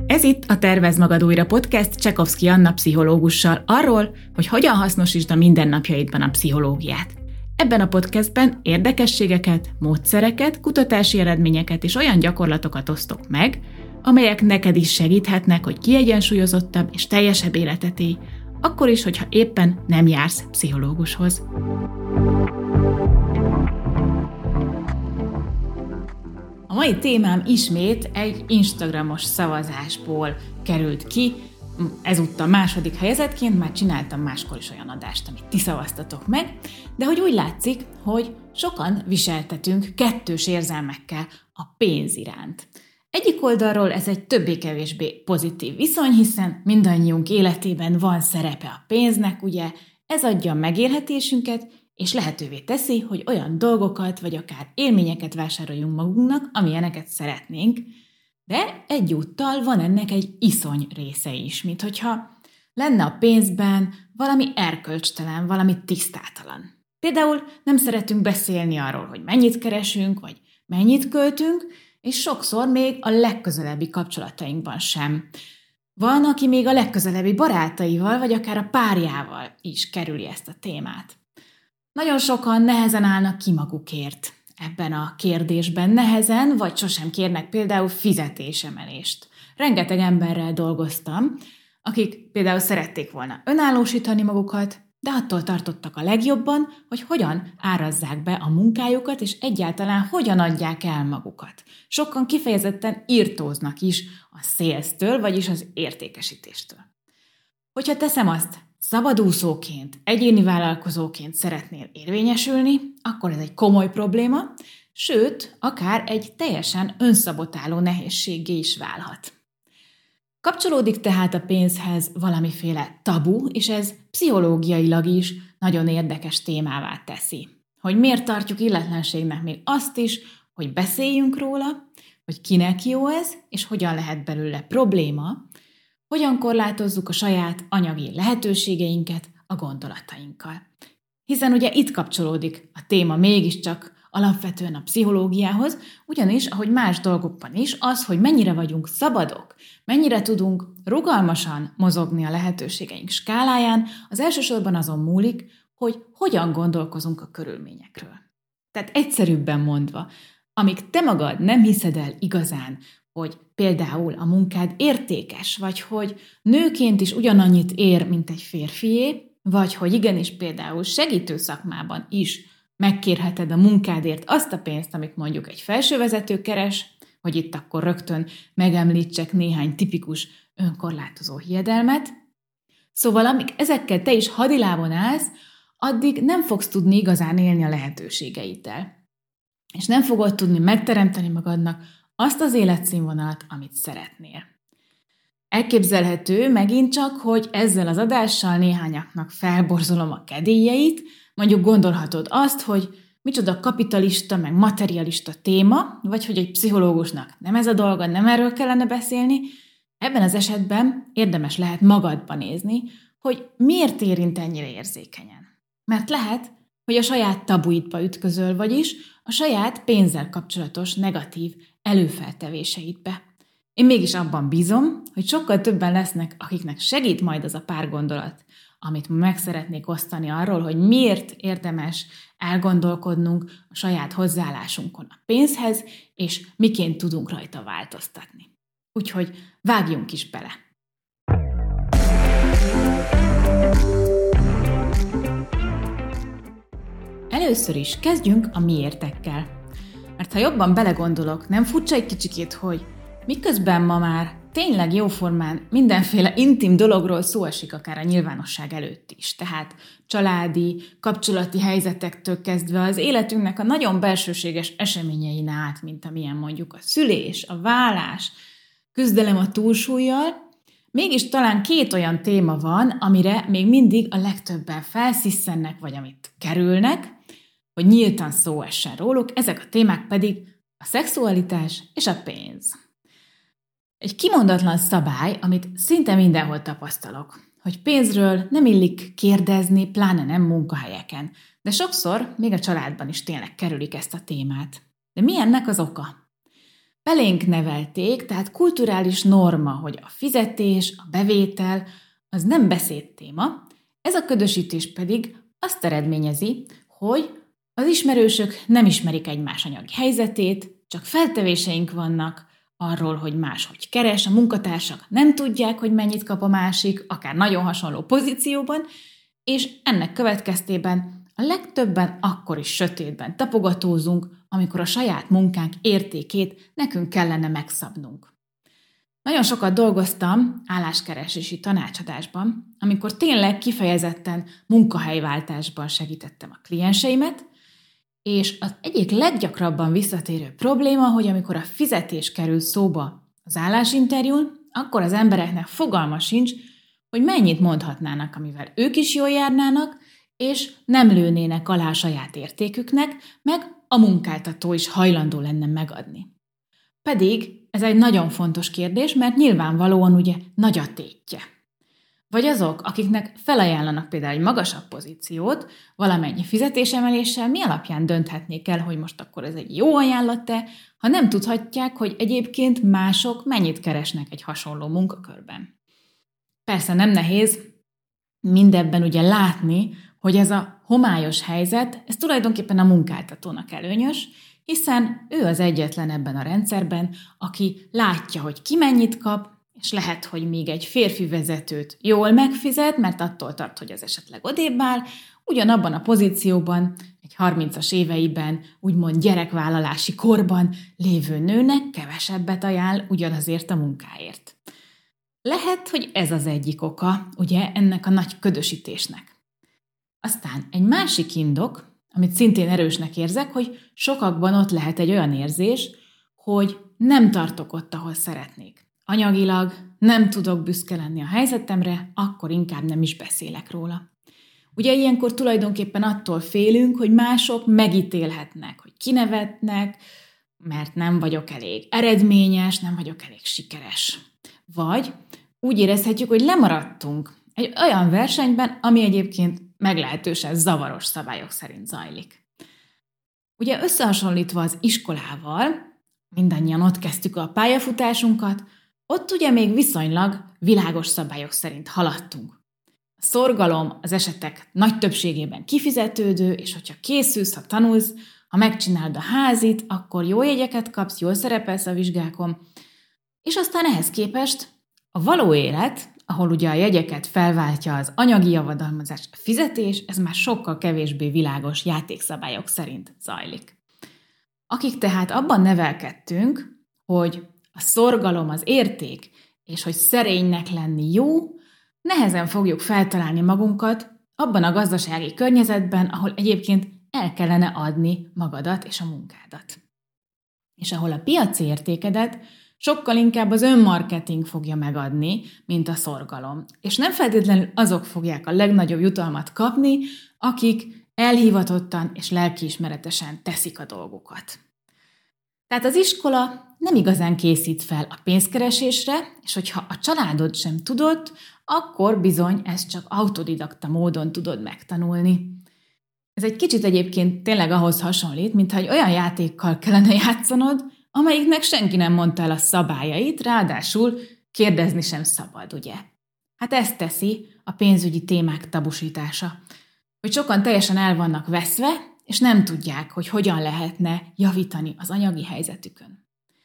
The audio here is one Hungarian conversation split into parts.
Ez itt a Tervezd Magad Újra podcast Csekovszky Anna pszichológussal arról, hogy hogyan hasznosítsd a mindennapjaidban a pszichológiát. Ebben a podcastben érdekességeket, módszereket, kutatási eredményeket és olyan gyakorlatokat osztok meg, amelyek neked is segíthetnek, hogy kiegyensúlyozottabb és teljesebb életet élj, akkor is, hogyha éppen nem jársz pszichológushoz. A mai témám ismét egy Instagramos szavazásból került ki, ezúttal második helyezettként, már csináltam máskor is olyan adást, amit ti szavaztatok meg, de hogy úgy látszik, hogy sokan viseltetünk kettős érzelmekkel a pénz iránt. Egyik oldalról ez egy többé-kevésbé pozitív viszony, hiszen mindannyiunk életében van szerepe a pénznek, ugye ez adja a megélhetésünket, és lehetővé teszi, hogy olyan dolgokat, vagy akár élményeket vásároljunk magunknak, amilyeneket szeretnénk, de egyúttal van ennek egy iszony része is, mint hogyha lenne a pénzben valami erkölcstelen, valami tisztátalan. Például nem szeretünk beszélni arról, hogy mennyit keresünk, vagy mennyit költünk, és sokszor még a legközelebbi kapcsolatainkban sem. Van, aki még a legközelebbi barátaival, vagy akár a párjával is kerüli ezt a témát. Nagyon sokan nehezen állnak ki magukért ebben a kérdésben. Nehezen, vagy sosem kérnek például fizetésemelést. Rengeteg emberrel dolgoztam, akik például szerették volna önállósítani magukat, de attól tartottak a legjobban, hogy hogyan árazzák be a munkájukat, és egyáltalán hogyan adják el magukat. Sokan kifejezetten irtóznak is a sales-től, vagyis az értékesítéstől. Hogyha teszem azt, szabadúszóként, egyéni vállalkozóként szeretnél érvényesülni, akkor ez egy komoly probléma, sőt, akár egy teljesen önszabotáló nehézséggé is válhat. Kapcsolódik tehát a pénzhez valamiféle tabu, és ez pszichológiailag is nagyon érdekes témává teszi. Hogy miért tartjuk illetlenségnek még azt is, hogy beszéljünk róla, hogy kinek jó ez, és hogyan lehet belőle probléma, hogyan korlátozzuk a saját anyagi lehetőségeinket a gondolatainkkal. Hiszen ugye itt kapcsolódik a téma mégiscsak alapvetően a pszichológiához, ugyanis, ahogy más dolgokban is, az, hogy mennyire vagyunk szabadok, mennyire tudunk rugalmasan mozogni a lehetőségeink skáláján, az elsősorban azon múlik, hogy hogyan gondolkozunk a körülményekről. Tehát egyszerűbben mondva, amíg te magad nem hiszed el igazán, hogy például a munkád értékes, vagy hogy nőként is ugyanannyit ér, mint egy férfié, vagy hogy igenis például segítő szakmában is megkérheted a munkádért azt a pénzt, amit mondjuk egy felsővezető keres, hogy itt akkor rögtön megemlítsek néhány tipikus önkorlátozó hiedelmet. Szóval amíg ezekkel te is hadilábon állsz, addig nem fogsz tudni igazán élni a lehetőségeiddel. És nem fogod tudni megteremteni magadnak azt az életszínvonalat, amit szeretnél. Elképzelhető megint csak, hogy ezzel az adással néhányaknak felborzolom a kedélyeit, mondjuk gondolhatod azt, hogy micsoda kapitalista, meg materialista téma, vagy hogy egy pszichológusnak nem ez a dolga, nem erről kellene beszélni. Ebben az esetben érdemes lehet magadba nézni, hogy miért érint ennyire érzékenyen. Mert lehet, hogy a saját tabuidba ütközöl, vagyis a saját pénzzel kapcsolatos negatív előfeltevéseidbe. Én mégis abban bízom, hogy sokkal többen lesznek, akiknek segít majd az a pár gondolat, amit meg szeretnék osztani arról, hogy miért érdemes elgondolkodnunk a saját hozzáállásunkon a pénzhez, és miként tudunk rajta változtatni. Úgyhogy vágjunk is bele! Először is kezdjünk a miértekkel. Mert ha jobban belegondolok, nem furcsa egy kicsikét, hogy miközben ma már tényleg jóformán mindenféle intim dologról szó esik akár a nyilvánosság előtt is. Tehát családi, kapcsolati helyzetektől kezdve az életünknek a nagyon belsőséges eseményein át, mint amilyen mondjuk a szülés, a vállás, küzdelem a túlsúllyal, mégis talán két olyan téma van, amire még mindig a legtöbben felszisszennek, vagy amit kerülnek, hogy nyíltan szó essen róluk, ezek a témák pedig a szexualitás és a pénz. Egy kimondatlan szabály, amit szinte mindenhol tapasztalok, hogy pénzről nem illik kérdezni, pláne nem munkahelyeken, de sokszor még a családban is tényleg kerülik ezt a témát. De mi ennek az oka? Belénk nevelték, tehát kulturális norma, hogy a fizetés, a bevétel, az nem beszédtéma, ez a ködösítés pedig azt eredményezi, hogy az ismerősök nem ismerik egymás anyagi helyzetét, csak feltevéseink vannak arról, hogy máshogy keres, a munkatársak nem tudják, hogy mennyit kap a másik, akár nagyon hasonló pozícióban, és ennek következtében a legtöbben akkor is sötétben tapogatózunk, amikor a saját munkánk értékét nekünk kellene megszabnunk. Nagyon sokat dolgoztam álláskeresési tanácsadásban, amikor tényleg kifejezetten munkahelyváltásban segítettem a klienseimet, és az egyik leggyakrabban visszatérő probléma, hogy amikor a fizetés kerül szóba az állásinterjún, akkor az embereknek fogalma sincs, hogy mennyit mondhatnának, amivel ők is jól járnának, és nem lőnének alá a saját értéküknek, meg a munkáltató is hajlandó lenne megadni. Pedig ez egy nagyon fontos kérdés, mert nyilvánvalóan ugye nagy a tétje. Vagy azok, akiknek felajánlanak például egy magasabb pozíciót, valamennyi fizetésemeléssel mi alapján dönthetnék el, hogy most akkor ez egy jó ajánlat-e, ha nem tudhatják, hogy egyébként mások mennyit keresnek egy hasonló munkakörben. Persze nem nehéz mindebben ugye látni, hogy ez a homályos helyzet, ez tulajdonképpen a munkáltatónak előnyös, hiszen ő az egyetlen ebben a rendszerben, aki látja, hogy ki mennyit kap, és lehet, hogy még egy férfi vezetőt jól megfizet, mert attól tart, hogy az esetleg odébb áll, ugyanabban a pozícióban, egy 30-as éveiben, úgymond gyerekvállalási korban lévő nőnek kevesebbet ajánl ugyanazért a munkáért. Lehet, hogy ez az egyik oka, ugye, ennek a nagy ködösítésnek. Aztán egy másik indok, amit szintén erősnek érzek, hogy sokakban ott lehet egy olyan érzés, hogy nem tartok ott, ahol szeretnék. Anyagilag nem tudok büszke lenni a helyzetemre, akkor inkább nem is beszélek róla. Ugye ilyenkor tulajdonképpen attól félünk, hogy mások megítélhetnek, hogy kinevetnek, mert nem vagyok elég eredményes, nem vagyok elég sikeres. Vagy úgy érezhetjük, hogy lemaradtunk egy olyan versenyben, ami egyébként meglehetősen zavaros szabályok szerint zajlik. Ugye összehasonlítva az iskolával, mindannyian ott kezdtük a pályafutásunkat, ott ugye még viszonylag világos szabályok szerint haladtunk. A szorgalom az esetek nagy többségében kifizetődő, és hogyha készülsz, ha tanulsz, ha megcsinálod a házit, akkor jó jegyeket kapsz, jól szerepelsz a vizsgákon, és aztán ehhez képest a való élet, ahol ugye a jegyeket felváltja az anyagi javadalmazás, a fizetés, ez már sokkal kevésbé világos játékszabályok szerint zajlik. Akik tehát abban nevelkedtünk, hogy a szorgalom az érték, és hogy szerénynek lenni jó, nehezen fogjuk feltalálni magunkat abban a gazdasági környezetben, ahol egyébként el kellene adni magadat és a munkádat. És ahol a piaci értékedet sokkal inkább az önmarketing fogja megadni, mint a szorgalom. És nem feltétlenül azok fogják a legnagyobb jutalmat kapni, akik elhivatottan és lelkiismeretesen teszik a dolgukat. Tehát az iskola nem igazán készít fel a pénzkeresésre, és hogyha a családod sem tudott, akkor bizony ezt csak autodidakta módon tudod megtanulni. Ez egy kicsit egyébként tényleg ahhoz hasonlít, mintha egy olyan játékkal kellene játszanod, amelyiknek senki nem mondta el a szabályait, ráadásul kérdezni sem szabad, ugye? Hát ezt teszi a pénzügyi témák tabusítása, hogy sokan teljesen el vannak veszve, és nem tudják, hogy hogyan lehetne javítani az anyagi helyzetükön.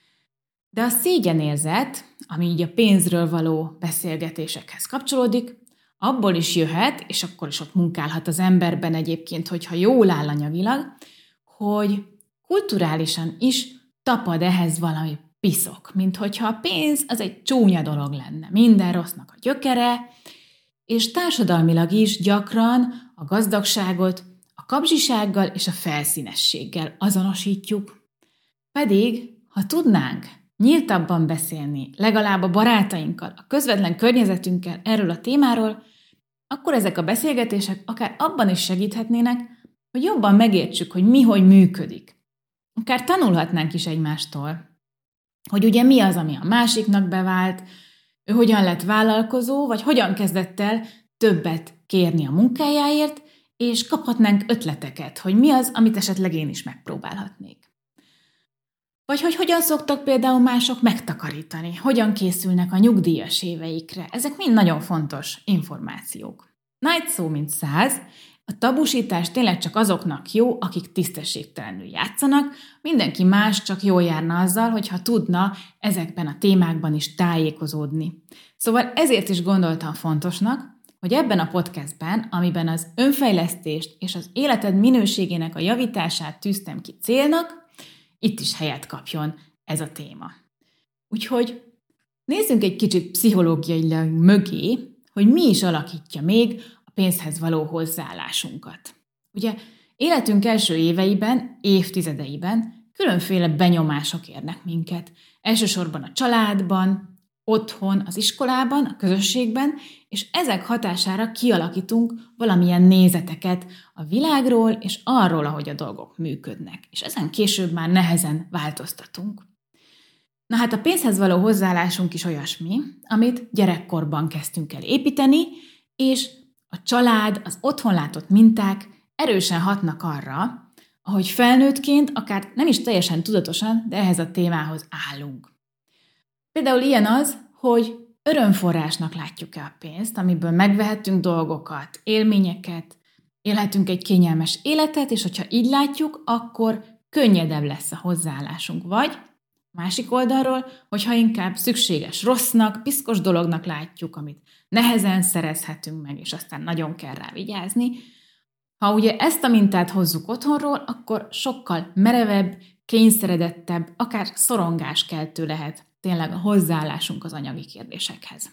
De a szégyenérzet, ami így a pénzről való beszélgetésekhez kapcsolódik, abból is jöhet, és akkor is ott munkálhat az emberben egyébként, hogyha jól áll anyagilag, hogy kulturálisan is tapad ehhez valami piszok, mint hogyha a pénz az egy csúnya dolog lenne, minden rossznak a gyökere, és társadalmilag is gyakran a gazdagságot a kapzsisággal és a felszínességgel azonosítjuk. Pedig, ha tudnánk nyíltabban beszélni, legalább a barátainkkal, a közvetlen környezetünkkel erről a témáról, akkor ezek a beszélgetések akár abban is segíthetnének, hogy jobban megértsük, hogy mi hogy működik. Akár tanulhatnánk is egymástól, hogy ugye mi az, ami a másiknak bevált, ő hogyan lett vállalkozó, vagy hogyan kezdett el többet kérni a munkájáért, és kaphatnánk ötleteket, hogy mi az, amit esetleg én is megpróbálhatnék. Vagy hogy hogyan szoktak például mások megtakarítani, hogyan készülnek a nyugdíjas éveikre. Ezek mind nagyon fontos információk. Na, egy szó mint 100, a tabusítás tényleg csak azoknak jó, akik tisztességtelenül játszanak, mindenki más csak jól járna azzal, hogyha tudna ezekben a témákban is tájékozódni. Szóval ezért is gondoltam fontosnak, hogy ebben a podcastben, amiben az önfejlesztést és az életed minőségének a javítását tűztem ki célnak, itt is helyet kapjon ez a téma. Úgyhogy nézzünk egy kicsit pszichológiailag mögé, hogy mi is alakítja még a pénzhez való hozzáállásunkat. Ugye életünk első éveiben, évtizedeiben különféle benyomások érnek minket. Elsősorban a családban, otthon, az iskolában, a közösségben, és ezek hatására kialakítunk valamilyen nézeteket a világról és arról, ahogy a dolgok működnek. És ezen később már nehezen változtatunk. Na hát a pénzhez való hozzáállásunk is olyasmi, amit gyerekkorban kezdtünk el építeni, és a család, az otthon látott minták erősen hatnak arra, ahogy felnőttként, akár nem is teljesen tudatosan, de ehhez a témához állunk. Például ilyen az, hogy örömforrásnak látjuk-e a pénzt, amiből megvehetünk dolgokat, élményeket, élhetünk egy kényelmes életet, és hogyha így látjuk, akkor könnyedebb lesz a hozzáállásunk. Vagy másik oldalról, hogyha inkább szükséges rossznak, piszkos dolognak látjuk, amit nehezen szerezhetünk meg, és aztán nagyon kell rá vigyázni. Ha ugye ezt a mintát hozzuk otthonról, akkor sokkal merevebb, kényszeredettebb, akár szorongáskeltő lehet tényleg a hozzáállásunk az anyagi kérdésekhez.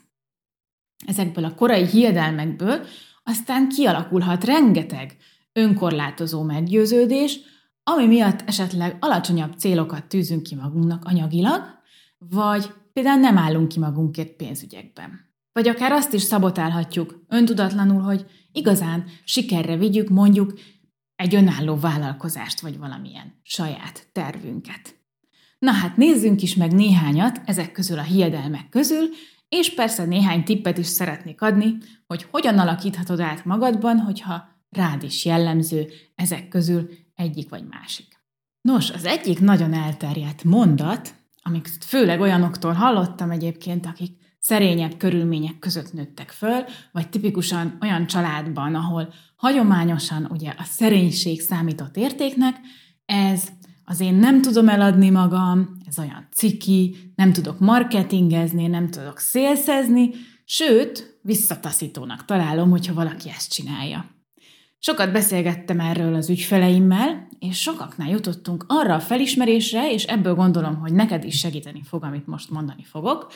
Ezekből a korai hiedelmekből aztán kialakulhat rengeteg önkorlátozó meggyőződés, ami miatt esetleg alacsonyabb célokat tűzünk ki magunknak anyagilag, vagy például nem állunk ki magunkért pénzügyekben. Vagy akár azt is szabotálhatjuk öntudatlanul, hogy igazán sikerre vigyük mondjuk egy önálló vállalkozást, vagy valamilyen saját tervünket. Na hát nézzünk is meg néhányat ezek közül a hiedelmek közül, és persze néhány tippet is szeretnék adni, hogy hogyan alakíthatod át magadban, hogyha rád is jellemző ezek közül egyik vagy másik. Nos, az egyik nagyon elterjedt mondat, amit főleg olyanoktól hallottam egyébként, akik szerényebb körülmények között nőttek föl, vagy tipikusan olyan családban, ahol hagyományosan ugye a szerénység számított értéknek, ez az én nem tudom eladni magam, ez olyan ciki, nem tudok marketingezni, nem tudok szélszezni, sőt, visszataszítónak találom, hogyha valaki ezt csinálja. Sokat beszélgettem erről az ügyfeleimmel, és sokaknál jutottunk arra a felismerésre, és ebből gondolom, hogy neked is segíteni fog, amit most mondani fogok.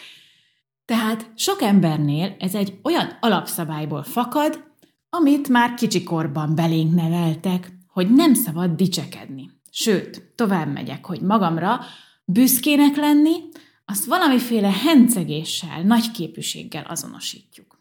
Tehát sok embernél ez egy olyan alapszabályból fakad, amit már kicsikorban belénk neveltek, hogy nem szabad dicsekedni. Sőt, tovább megyek, hogy magamra büszkének lenni, azt valamiféle hencegéssel, nagyképűséggel azonosítjuk.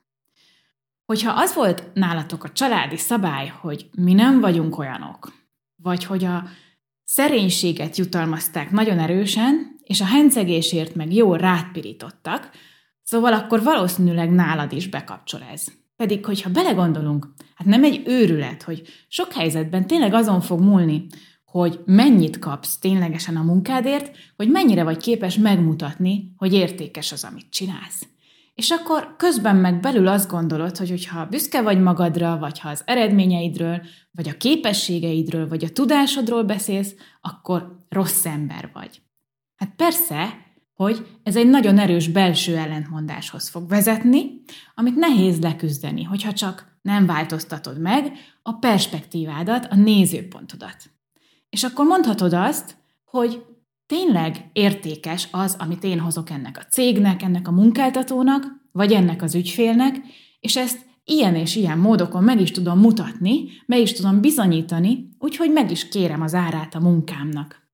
Hogyha az volt nálatok a családi szabály, hogy mi nem vagyunk olyanok, vagy hogy a szerénységet jutalmazták nagyon erősen, és a hencegésért meg jól rátpirítottak, szóval akkor valószínűleg nálad is bekapcsol ez. Pedig, hogyha belegondolunk, hát nem egy őrület, hogy sok helyzetben tényleg azon fog múlni, hogy mennyit kapsz ténylegesen a munkádért, hogy mennyire vagy képes megmutatni, hogy értékes az, amit csinálsz. És akkor közben meg belül azt gondolod, hogy hogyha büszke vagy magadra, vagy ha az eredményeidről, vagy a képességeidről, vagy a tudásodról beszélsz, akkor rossz ember vagy. Hát persze, hogy ez egy nagyon erős belső ellentmondáshoz fog vezetni, amit nehéz leküzdeni, hogyha csak nem változtatod meg a perspektívádat, a nézőpontodat. És akkor mondhatod azt, hogy tényleg értékes az, amit én hozok ennek a cégnek, ennek a munkáltatónak, vagy ennek az ügyfélnek, és ezt ilyen és ilyen módokon meg is tudom mutatni, meg is tudom bizonyítani, úgyhogy meg is kérem az árát a munkámnak.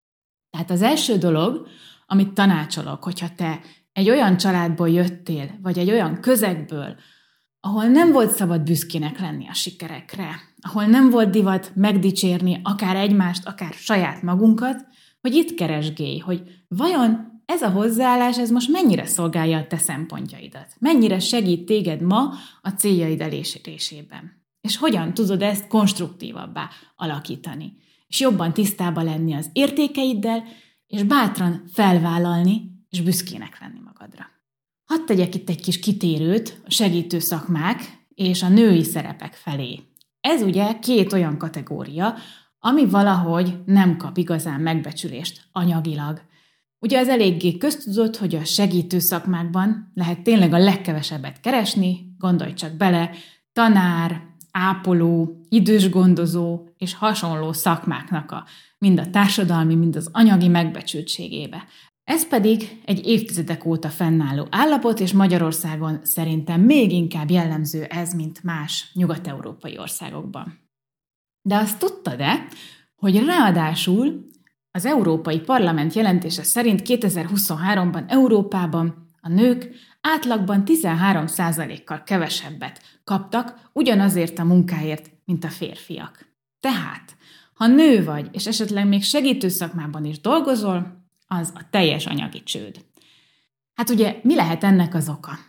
Tehát az első dolog, amit tanácsolok, hogyha te egy olyan családból jöttél, vagy egy olyan közegből, ahol nem volt szabad büszkének lenni a sikerekre, ahol nem volt divat megdicsérni akár egymást, akár saját magunkat, hogy itt keresgélj, hogy vajon ez a hozzáállás, ez most mennyire szolgálja a te szempontjaidat, mennyire segít téged ma a céljaid elérésében, és hogyan tudod ezt konstruktívabbá alakítani, és jobban tisztában lenni az értékeiddel, és bátran felvállalni, és büszkének lenni magadra. Hadd tegyek itt egy kis kitérőt a segítő szakmák és a női szerepek felé. Ez ugye két olyan kategória, ami valahogy nem kap igazán megbecsülést anyagilag. Ugye az eléggé köztudott, hogy a segítő szakmákban lehet tényleg a legkevesebbet keresni, gondolj csak bele, tanár, ápoló, idősgondozó és hasonló szakmáknak mind a társadalmi, mind az anyagi megbecsültségébe. Ez pedig egy évtizedek óta fennálló állapot, és Magyarországon szerintem még inkább jellemző ez, mint más nyugat-európai országokban. De azt tudtad-e, hogy ráadásul az Európai Parlament jelentése szerint 2023-ban Európában a nők átlagban 13%-kal kevesebbet kaptak ugyanazért a munkáért, mint a férfiak. Tehát, ha nő vagy, és esetleg még segítő szakmában is dolgozol, az a teljes anyagi csőd. Hát ugye mi lehet ennek az oka?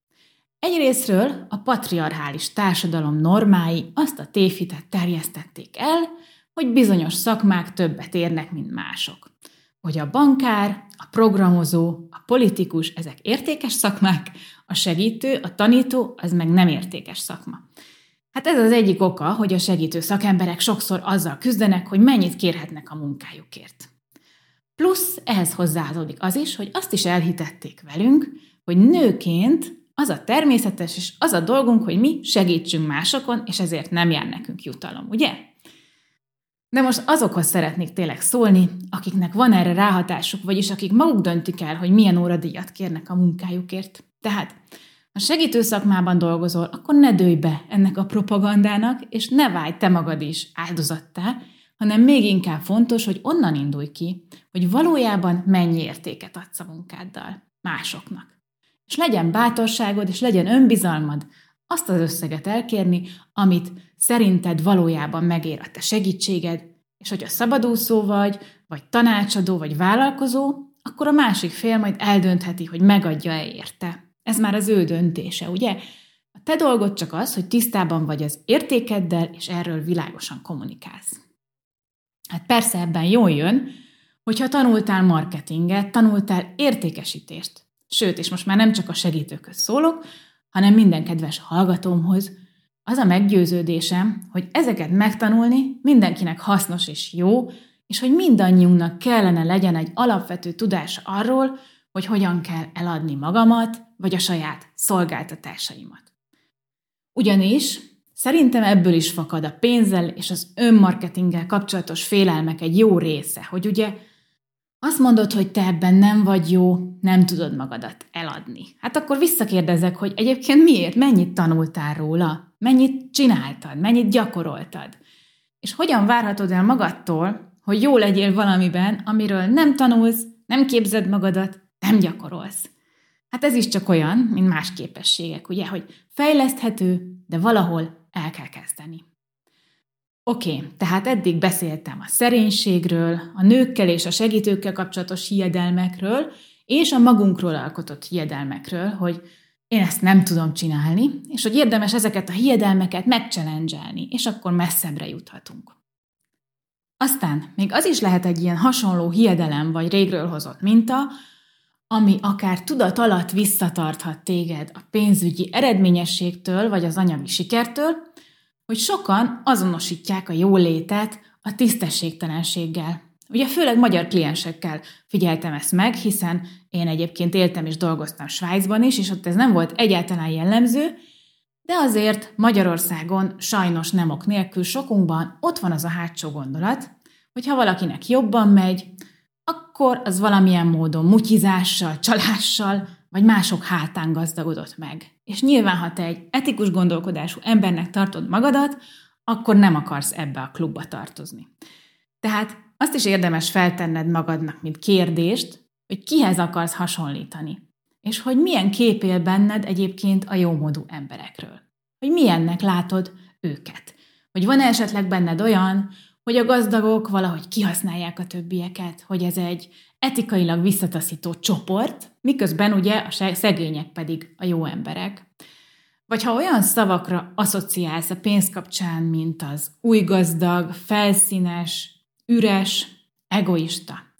Egyrészről a patriarchális társadalom normái azt a tévhitet terjesztették el, hogy bizonyos szakmák többet érnek, mint mások. Hogy a bankár, a programozó, a politikus, ezek értékes szakmák, a segítő, a tanító, az meg nem értékes szakma. Hát ez az egyik oka, hogy a segítő szakemberek sokszor azzal küzdenek, hogy mennyit kérhetnek a munkájukért. Plusz ehhez hozzáadódik az is, hogy azt is elhitették velünk, hogy nőként az a természetes és az a dolgunk, hogy mi segítsünk másokon, és ezért nem jár nekünk jutalom, ugye? De most azokhoz szeretnék tényleg szólni, akiknek van erre ráhatásuk, vagyis akik maguk döntik el, hogy milyen óradíjat kérnek a munkájukért. Tehát, ha segítő szakmában dolgozol, akkor ne dőlj be ennek a propagandának, és ne válj te magad is áldozattá, hanem még inkább fontos, hogy onnan indulj ki, hogy valójában mennyi értéket adsz a munkáddal másoknak. És legyen bátorságod, és legyen önbizalmad azt az összeget elkérni, amit szerinted valójában megér a te segítséged, és hogyha szabadúszó vagy tanácsadó, vagy vállalkozó, akkor a másik fél majd eldöntheti, hogy megadja-e érte. Ez már az ő döntése, ugye? A te dolgod csak az, hogy tisztában vagy az értékeddel, és erről világosan kommunikálsz. Hát persze ebben jól jön, hogyha tanultál marketinget, tanultál értékesítést. Sőt, és most már nem csak a segítőkhöz szólok, hanem minden kedves hallgatómhoz, az a meggyőződésem, hogy ezeket megtanulni mindenkinek hasznos és jó, és hogy mindannyiunknak kellene legyen egy alapvető tudása arról, hogy hogyan kell eladni magamat, vagy a saját szolgáltatásaimat. Ugyanis szerintem ebből is fakad a pénzzel és az önmarketinggel kapcsolatos félelmek egy jó része, hogy ugye azt mondod, hogy te ebben nem vagy jó, nem tudod magadat eladni. Hát akkor visszakérdezek, hogy egyébként miért, mennyit tanultál róla, mennyit csináltad, mennyit gyakoroltad. És hogyan várhatod el magadtól, hogy jó legyél valamiben, amiről nem tanulsz, nem képzed magadat, nem gyakorolsz. Hát ez is csak olyan, mint más képességek, ugye, hogy fejleszthető, de valahol el kell kezdeni. Oké, tehát eddig beszéltem a szerénységről, a nőkkel és a segítőkkel kapcsolatos hiedelmekről, és a magunkról alkotott hiedelmekről, hogy én ezt nem tudom csinálni, és hogy érdemes ezeket a hiedelmeket megchallengelni, és akkor messzebbre juthatunk. Aztán még az is lehet egy ilyen hasonló hiedelem vagy régről hozott minta, ami akár tudat alatt visszatarthat téged a pénzügyi eredményességtől vagy az anyagi sikertől, hogy sokan azonosítják a jólétet a tisztességtelenséggel. Ugye főleg magyar kliensekkel figyeltem ezt meg, hiszen én egyébként éltem és dolgoztam Svájcban is, és ott ez nem volt egyáltalán jellemző, de azért Magyarországon sajnos nem ok nélkül sokunkban ott van az a hátsó gondolat, hogy ha valakinek jobban megy, akkor az valamilyen módon mutyizással, csalással, vagy mások hátán gazdagodott meg. És nyilván, ha te egy etikus gondolkodású embernek tartod magadat, akkor nem akarsz ebbe a klubba tartozni. Tehát azt is érdemes feltenned magadnak, mint kérdést, hogy kihez akarsz hasonlítani, és hogy milyen kép él benned egyébként a jómódú emberekről. Hogy milyennek látod őket. Hogy van esetleg benned olyan, hogy a gazdagok valahogy kihasználják a többieket, hogy ez egy etikailag visszataszító csoport, miközben ugye a szegények pedig a jó emberek. Vagy ha olyan szavakra asszociálsz a pénz kapcsán, mint az új gazdag, felszínes, üres, egoista.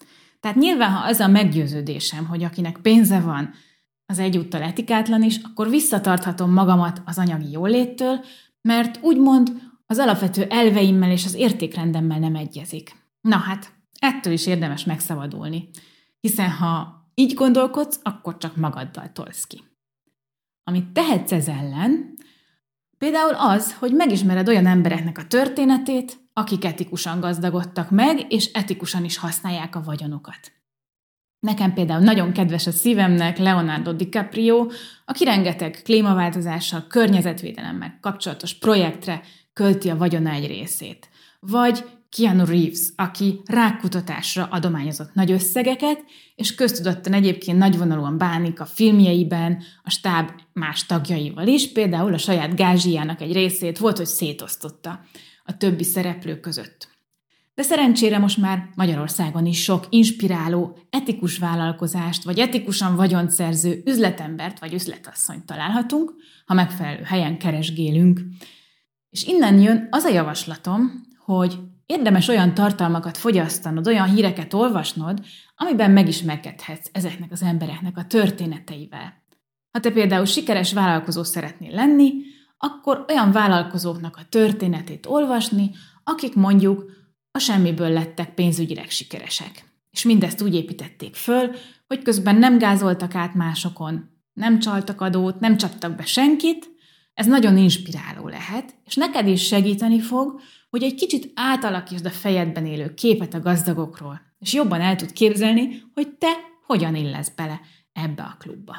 Tehát nyilván, ha az a meggyőződésem, hogy akinek pénze van, az egyúttal etikátlan is, akkor visszatarthatom magamat az anyagi jóléttől, mert úgymond az alapvető elveimmel és az értékrendemmel nem egyezik. Na hát, ettől is érdemes megszabadulni, hiszen ha így gondolkodsz, akkor csak magaddal tolsz ki. Amit tehetsz ez ellen, például az, hogy megismered olyan embereknek a történetét, akik etikusan gazdagodtak meg, és etikusan is használják a vagyonukat. Nekem például nagyon kedves a szívemnek Leonardo DiCaprio, aki rengeteg klímaváltozással, környezetvédelemmel kapcsolatos projektre költi a vagyona egy részét. Vagy Keanu Reeves, aki rákkutatásra adományozott nagy összegeket, és köztudottan egyébként nagyvonalúan bánik a filmjeiben a stáb más tagjaival is, például a saját gázsijának egy részét volt, hogy szétosztotta a többi szereplő között. De szerencsére most már Magyarországon is sok inspiráló, etikus vállalkozást, vagy etikusan vagyont szerző üzletembert vagy üzletasszonyt találhatunk, ha megfelelő helyen keresgélünk. És innen jön az a javaslatom, hogy érdemes olyan tartalmakat fogyasztanod, olyan híreket olvasnod, amiben megismerkedhetsz ezeknek az embereknek a történeteivel. Ha te például sikeres vállalkozó szeretnél lenni, akkor olyan vállalkozóknak a történetét olvasni, akik mondjuk a semmiből lettek pénzügyileg sikeresek. És mindezt úgy építették föl, hogy közben nem gázoltak át másokon, nem csaltak adót, nem csaptak be senkit. Ez nagyon inspiráló lehet, és neked is segíteni fog, hogy egy kicsit átalakítsd a fejedben élő képet a gazdagokról, és jobban el tud képzelni, hogy te hogyan illesz bele ebbe a klubba.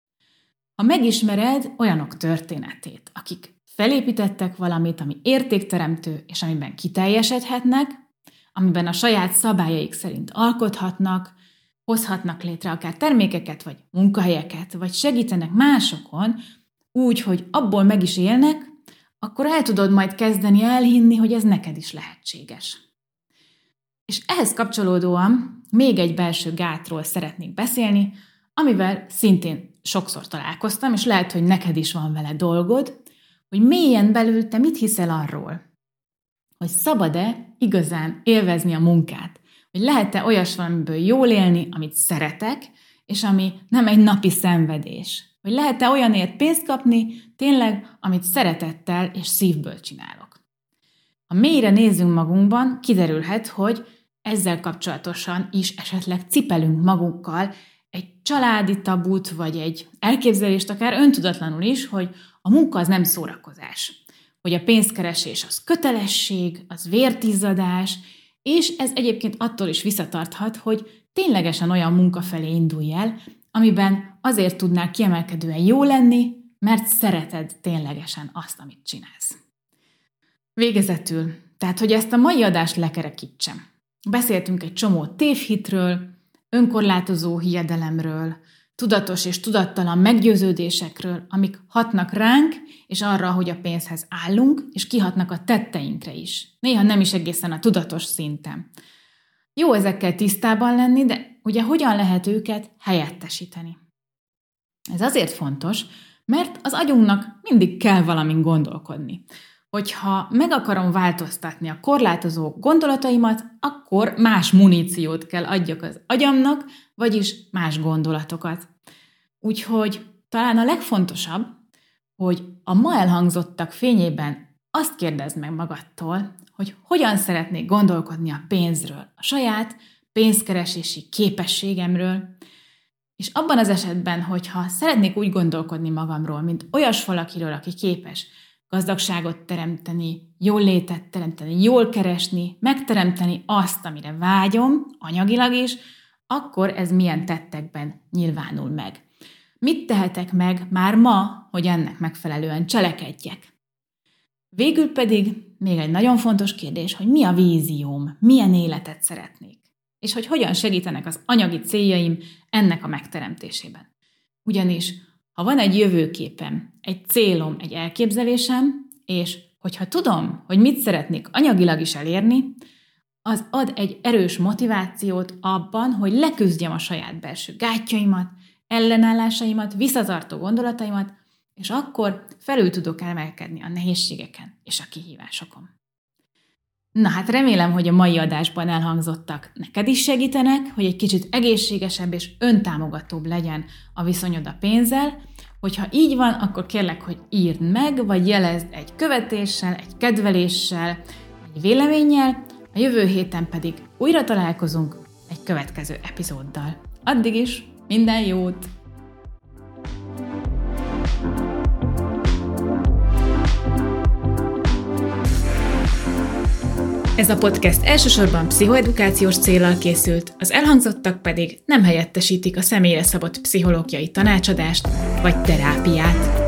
Ha megismered olyanok történetét, akik felépítettek valamit, ami értékteremtő, és amiben kiteljesedhetnek, amiben a saját szabályaik szerint alkothatnak, hozhatnak létre akár termékeket, vagy munkahelyeket, vagy segítenek másokon, úgy, hogy abból meg is élnek, akkor el tudod majd kezdeni elhinni, hogy ez neked is lehetséges. És ehhez kapcsolódóan még egy belső gátról szeretnék beszélni, amivel szintén sokszor találkoztam, és lehet, hogy neked is van vele dolgod, hogy mélyen belül te mit hiszel arról, hogy szabad-e igazán élvezni a munkát, hogy lehet-e olyas valamiből jól élni, amit szeretek, és ami nem egy napi szenvedés, hogy lehet-e olyanért pénzt kapni, tényleg, amit szeretettel és szívből csinálok. Ha mélyre nézzünk magunkban, kiderülhet, hogy ezzel kapcsolatosan is esetleg cipelünk magunkkal egy családi tabut, vagy egy elképzelést, akár öntudatlanul is, hogy a munka az nem szórakozás, hogy a pénzkeresés az kötelesség, az vértizzadás, és ez egyébként attól is visszatarthat, hogy ténylegesen olyan munka felé indulj el, amiben azért tudnál kiemelkedően jó lenni, mert szereted ténylegesen azt, amit csinálsz. Végezetül, tehát, hogy ezt a mai adást lekerekítsem. Beszéltünk egy csomó tévhitről, önkorlátozó hiedelemről, tudatos és tudattalan meggyőződésekről, amik hatnak ránk, és arra, hogy a pénzhez állunk, és kihatnak a tetteinkre is. Néha nem is egészen a tudatos szinten. Jó ezekkel tisztában lenni, de ugye hogyan lehet őket helyettesíteni? Ez azért fontos, mert az agyunknak mindig kell valamin gondolkodni. Hogyha meg akarom változtatni a korlátozó gondolataimat, akkor más muníciót kell adjak az agyamnak, vagyis más gondolatokat. Úgyhogy talán a legfontosabb, hogy a ma elhangzottak fényében azt kérdezd meg magadtól, hogy hogyan szeretnék gondolkodni a pénzről, a saját pénzkeresési képességemről, és abban az esetben, hogyha szeretnék úgy gondolkodni magamról, mint olyas valakiről, aki képes gazdagságot teremteni, jólétet teremteni, jól keresni, megteremteni azt, amire vágyom, anyagilag is, akkor ez milyen tettekben nyilvánul meg. Mit tehetek meg már ma, hogy ennek megfelelően cselekedjek? Végül pedig még egy nagyon fontos kérdés, hogy mi a vízióm, milyen életet szeretnék, és hogy hogyan segítenek az anyagi céljaim ennek a megteremtésében. Ugyanis, ha van egy jövőképem, egy célom, egy elképzelésem, és hogyha tudom, hogy mit szeretnék anyagilag is elérni, az ad egy erős motivációt abban, hogy leküzdjem a saját belső gátjaimat, ellenállásaimat, visszatartó gondolataimat, és akkor felül tudok emelkedni a nehézségeken és a kihívásokon. Na hát remélem, hogy a mai adásban elhangzottak neked is segítenek, hogy egy kicsit egészségesebb és öntámogatóbb legyen a viszonyod a pénzzel. Hogyha így van, akkor kérlek, hogy írd meg, vagy jelezd egy követéssel, egy kedveléssel, egy véleménnyel, a jövő héten pedig újra találkozunk egy következő epizóddal. Addig is minden jót! Ez a podcast elsősorban pszichoedukációs céllal készült, az elhangzottak pedig nem helyettesítik a személyre szabott pszichológiai tanácsadást vagy terápiát.